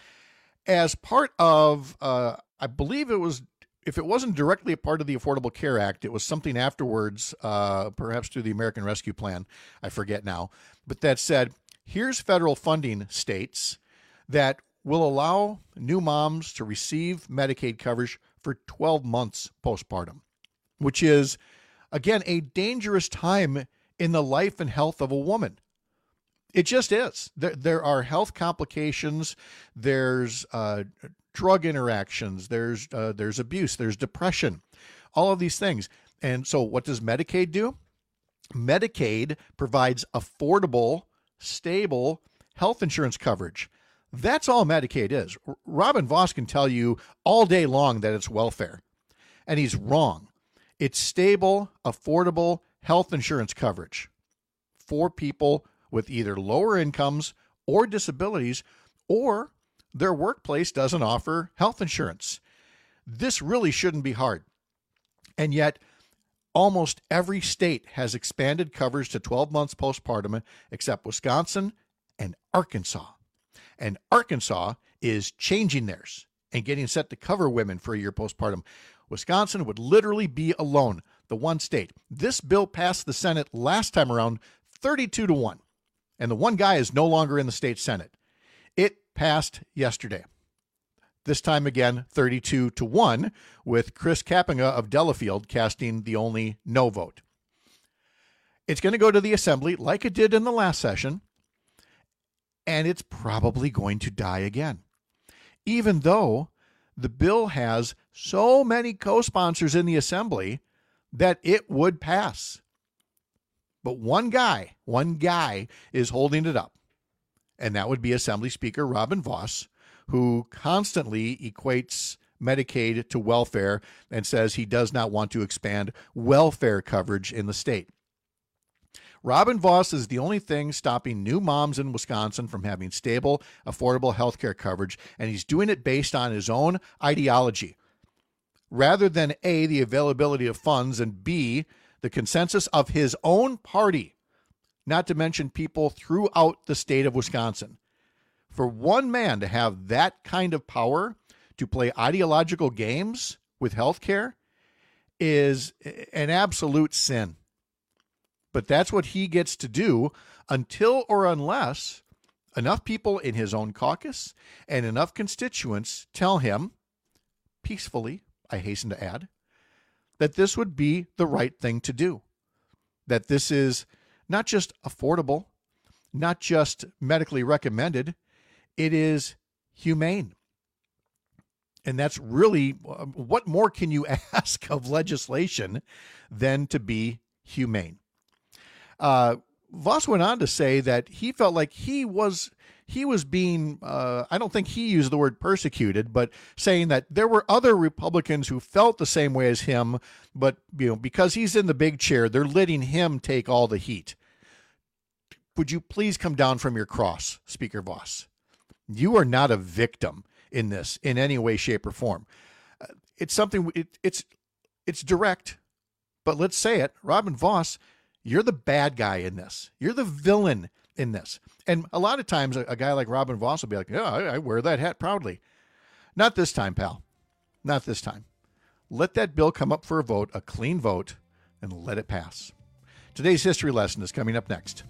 As part of, I believe it was, if it wasn't directly a part of the Affordable Care Act, it was something afterwards, perhaps through the American Rescue Plan. I forget now. But that said, here's federal funding, states, that will allow new moms to receive Medicaid coverage for 12 months postpartum, which is, again, a dangerous time in the life and health of a woman. It just is. There are health complications. There's drug interactions. There's abuse. There's depression. All of these things. And so what does Medicaid do? Medicaid provides affordable, stable health insurance coverage. That's all Medicaid is. Robin Voss can tell you all day long that it's welfare, and he's wrong. It's stable, affordable health insurance coverage for people with either lower incomes or disabilities, or their workplace doesn't offer health insurance. This really shouldn't be hard. And yet, almost every state has expanded coverage to 12 months postpartum, except Wisconsin and Arkansas. And Arkansas is changing theirs and getting set to cover women for a year postpartum. Wisconsin would literally be alone, the one state. This bill passed the Senate last time around 32-1, and the one guy is no longer in the state Senate. It passed yesterday. This time again, 32-1, with Chris Kapenga of Delafield casting the only no vote. It's going to go to the Assembly like it did in the last session, and it's probably going to die again, even though the bill has so many co-sponsors in the Assembly that it would pass. But one guy is holding it up, and that would be Assembly Speaker Robin Voss, who constantly equates Medicaid to welfare and says he does not want to expand welfare coverage in the state. Robin Voss is the only thing stopping new moms in Wisconsin from having stable, affordable health care coverage, and he's doing it based on his own ideology, rather than A, the availability of funds, and B, the consensus of his own party, not to mention people throughout the state of Wisconsin. For one man to have that kind of power to play ideological games with health care is an absolute sin. But that's what he gets to do until or unless enough people in his own caucus and enough constituents tell him, peacefully, I hasten to add, that this would be the right thing to do. That this is not just affordable, not just medically recommended, it is humane. And that's really, what more can you ask of legislation than to be humane? Voss went on to say that he felt like he was being, I don't think he used the word persecuted, but saying that there were other Republicans who felt the same way as him, but because he's in the big chair, they're letting him take all the heat. Would you please come down from your cross, Speaker Voss? You are not a victim in this in any way, shape, or form. It's something, it's direct, but let's say it. Robin Voss, you're the bad guy in this. You're the villain in this. And a lot of times a guy like Robin Voss will be like, yeah, I wear that hat proudly. Not this time, pal. Not this time. Let that bill come up for a vote, a clean vote, and let it pass. Today's history lesson is coming up next.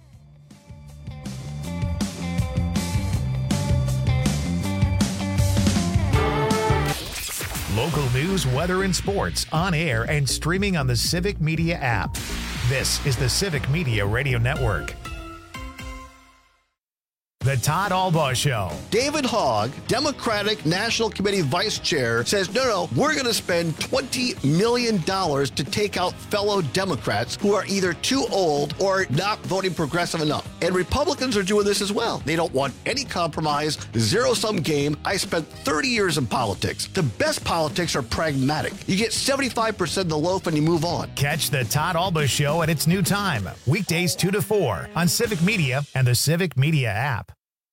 Local news, weather, and sports on air and streaming on the Civic Media app. This is the Civic Media Radio Network. The Todd Albaugh Show. David Hogg, Democratic National Committee Vice Chair, says, no, we're going to spend $20 million to take out fellow Democrats who are either too old or not voting progressive enough. And Republicans are doing this as well. They don't want any compromise, zero-sum game. I spent 30 years in politics. The best politics are pragmatic. You get 75% of the loaf and you move on. Catch the Todd Albaugh Show at its new time, weekdays 2 to 4 on Civic Media and the Civic Media app.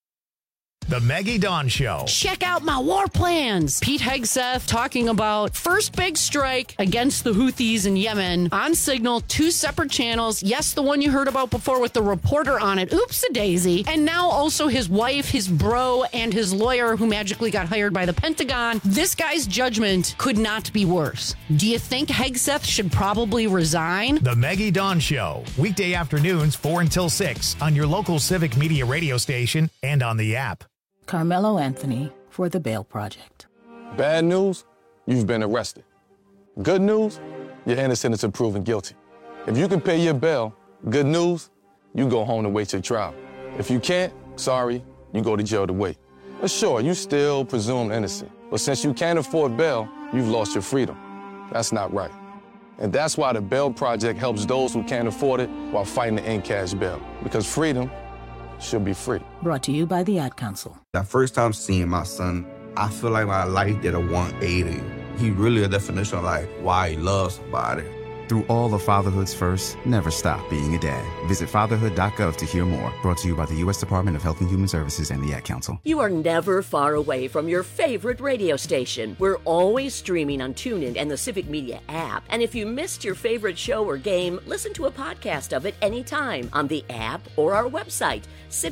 The Maggie Dawn Show. Check out my war plans. Pete Hegseth talking about first big strike against the Houthis in Yemen on Signal, 2 separate channels. Yes, the one you heard about before with the reporter on it. Oops-a-daisy. And now also his wife, his bro, and his lawyer who magically got hired by the Pentagon. This guy's judgment could not be worse. Do you think Hegseth should probably resign? The Maggie Dawn Show. Weekday afternoons 4 until 6 on your local Civic Media radio station and on the app. Carmelo Anthony for the Bail Project. Bad news, you've been arrested. Good news, you're innocent until proven guilty. If you can pay your bail, good news, you go home to wait your trial. If you can't, sorry, you go to jail to wait. But sure, you still presumed innocent. But since you can't afford bail, you've lost your freedom. That's not right. And that's why the Bail Project helps those who can't afford it while fighting to end cash bail. Because freedom should be free. Brought to you by the Ad Council. That first time seeing my son, I feel like my life did a 180. He really a definition of like why he loves somebody. Through all of fatherhood's first, never stop being a dad. Visit fatherhood.gov to hear more. Brought to you by the U.S. Department of Health and Human Services and the Ad Council. You are never far away from your favorite radio station. We're always streaming on TuneIn and the Civic Media app. And if you missed your favorite show or game, listen to a podcast of it anytime on the app or our website,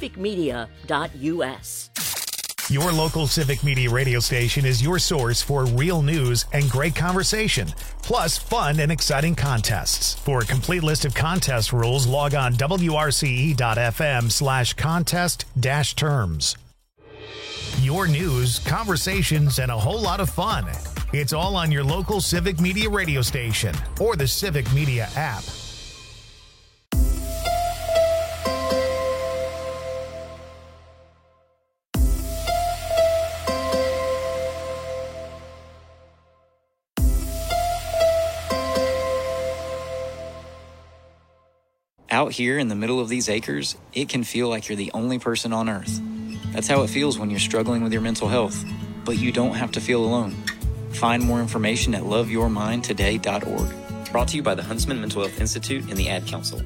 civicmedia.us. Your local Civic Media radio station is your source for real news and great conversation, plus fun and exciting contests. For a complete list of contest rules, log on wrce.fm/contest-terms. Your news, conversations, and a whole lot of fun. It's all on your local Civic Media radio station or the Civic Media app. Out here in the middle of these acres, it can feel like you're the only person on Earth. That's how it feels when you're struggling with your mental health. But you don't have to feel alone. Find more information at loveyourmindtoday.org. Brought to you by the Huntsman Mental Health Institute and the Ad Council.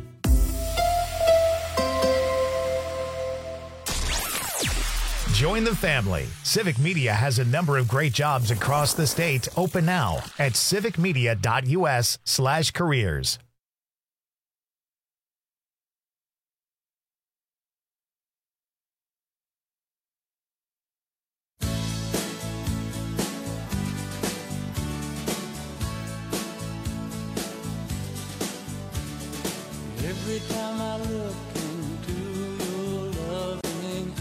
Join the family. Civic Media has a number of great jobs across the state open now at civicmedia.us/careers. Every time I look into your loving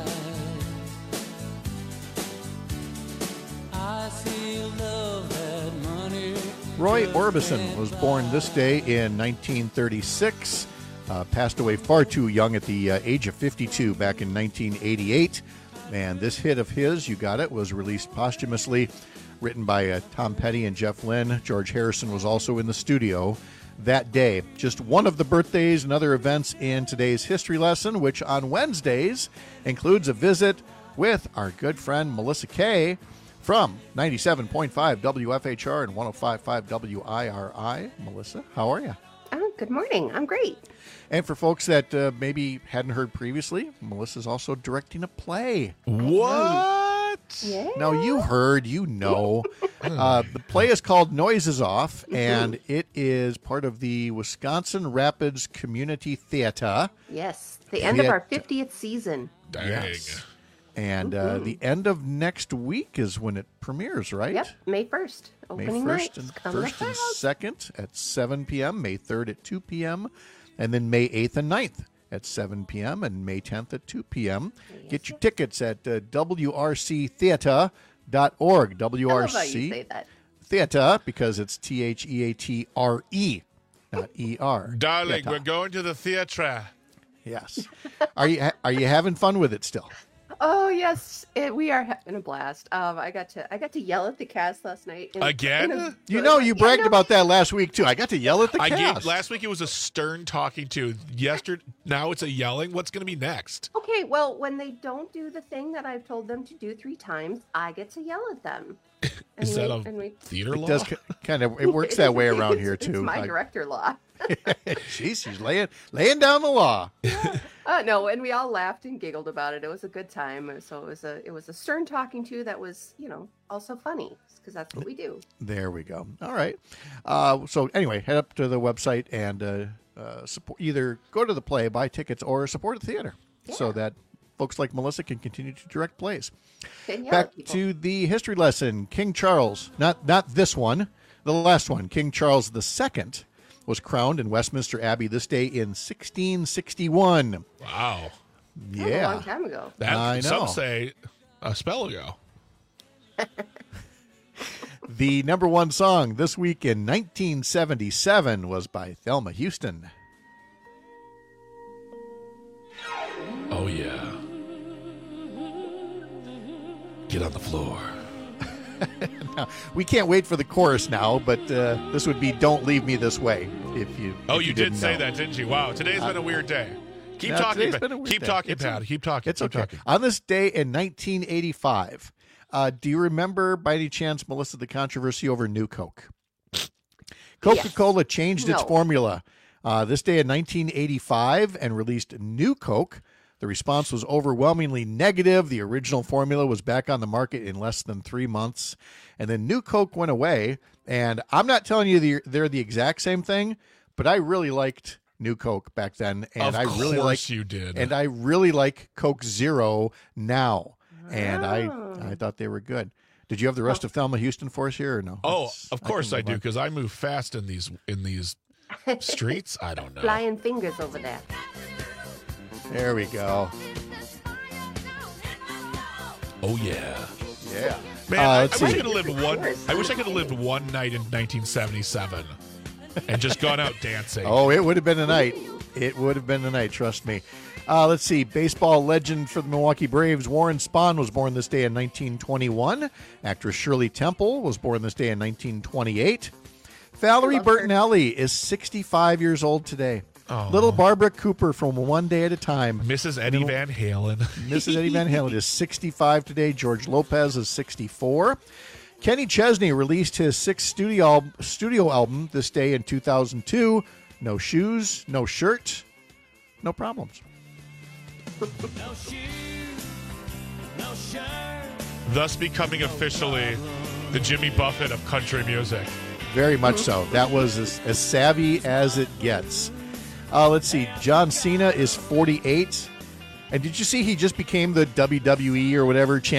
eyes, I see love that money. Roy Orbison was born this day in 1936, passed away far too young at the age of 52 back in 1988. And this hit of his, You Got It, was released posthumously, written by Tom Petty and Jeff Lynne. George Harrison was also in the studio that day. Just one of the birthdays and other events in today's history lesson, which on Wednesdays includes a visit with our good friend Melissa Kay from 97.5 WFHR and 105.5 WIRI. Melissa, how are you? Oh, good morning. I'm great. And for folks that maybe hadn't heard previously, Melissa's also directing a play. What? Yeah. Now, you heard, you know. The play is called Noises Off, and it is part of the Wisconsin Rapids Community Theater. Yes, the end of our 50th season. Dang. Yes. And the end of next week is when it premieres, right? Yep, May 1st. Opening May night. 1st and 2nd at 7 p.m., May 3rd at 2 p.m., and then May 8th and 9th at 7 p.m. and May 10th at 2 p.m. Get your tickets at wrctheater.org. WRC I love how you say that. Theater, because it's THEATRE, not ER. Darling, Theater. we're going to the theatre. Yes. Are you having fun with it still? Oh yes, we are having a blast. I got to yell at the cast last night. Again? You bragged about that last week too. I got to yell at the cast. Last week it was a stern talking to. Yesterday, now it's a yelling. What's going to be next? Okay, well, when they don't do the thing that I've told them to do 3 times, I get to yell at them. Is that a theater law? It does kind of. It works that way around here too. It's my director law. Jeez, she's laying down the law. No, and we all laughed and giggled about it. It was a good time. So it was a stern talking to that was, also funny because that's what we do. There we go. All right. So anyway, head up to the website and support. Either go to the play, buy tickets, or support the theater, so that folks like Melissa can continue to direct plays. Back to the history lesson. King Charles, not this one, the last one. King Charles II was crowned in Westminster Abbey this day in 1661. Wow. Yeah. That was a long time ago. I know. Some say a spell ago. The number one song this week in 1977 was by Thelma Houston. Oh, yeah. Get on the floor. Now, we can't wait for the chorus now, but this would be "Don't Leave Me This Way." If you did say that, didn't you? Wow, today's been a weird day. Keep talking, Pat. Keep talking, Pat. Keep talking. It's okay. On this day in 1985, do you remember, by any chance, Melissa, the controversy over New Coke? Coca-Cola changed its formula this day in 1985 and released New Coke. The response was overwhelmingly negative. The original formula was back on the market in less than 3 months. And then New Coke went away. And I'm not telling you they're the exact same thing, but I really liked New Coke back then. And Of course you did. And I really like Coke Zero now. And I thought they were good. Did you have the rest of Thelma Houston for us here or no? Oh, of course I do, because I move fast in these streets. I don't know. Flying fingers over there. There we go. Oh yeah, yeah. Man, I wish I could have lived one night in 1977 and just gone out dancing. Oh, it would have been a night. It would have been a night. Trust me. Let's see. Baseball legend for the Milwaukee Braves, Warren Spahn, was born this day in 1921. Actress Shirley Temple was born this day in 1928. Valerie Bertinelli is 65 years old today. Oh. Little Barbara Cooper from One Day at a Time. Mrs. Eddie Van Halen. Mrs. Eddie Van Halen is 65 today. George Lopez is 64. Kenny Chesney released his 6th studio album this day in 2002. No shoes, no shirt, no problems. No shoes, no shirt. Thus becoming officially the Jimmy Buffett of country music. Very much so. That was as savvy as it gets. Let's see. John Cena is 48. And did you see he just became the WWE or whatever champion?